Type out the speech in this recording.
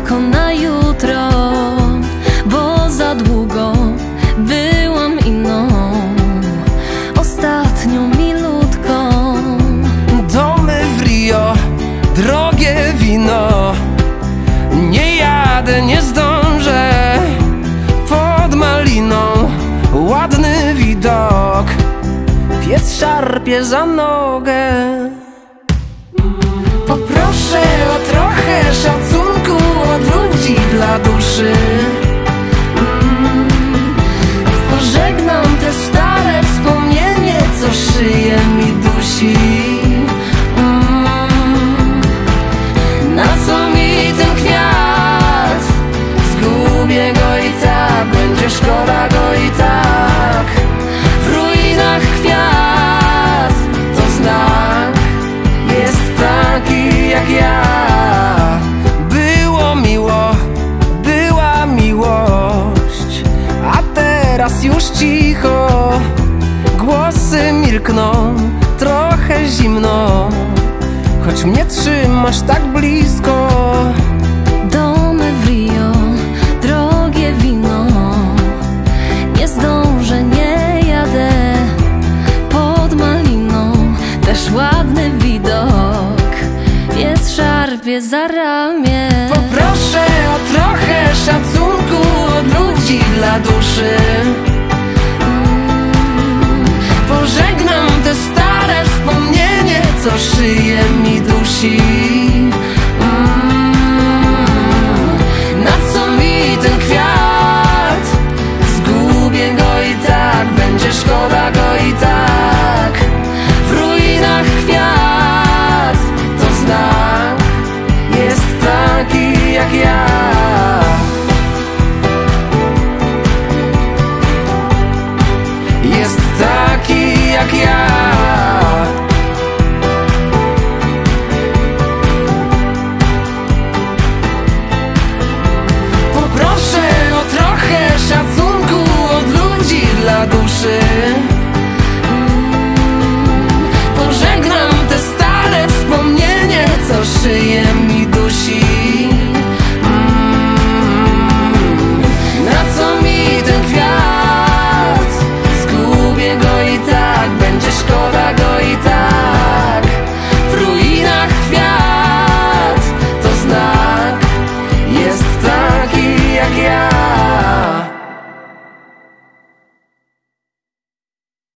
tylko na jutro, bo za długo byłam inną, ostatnią milutką. Domy w Rio, drogie wino, nie jadę, nie zdążę. Pod maliną ładny widok, pies szarpie za nogę. Poproszę o trochę szacunku od ludzi dla duszy. Pożegnam te stare wspomnienie, co szyję mi dusi. Na co mi ten kwiat? Zgubię go i tak, będzie szkoda go i tak. W ruinach kwiat to znak, jest taki jak ja. Było miło, była miłość, a teraz już cicho. Głosy milkną, trochę zimno, choć mnie trzymasz tak blisko.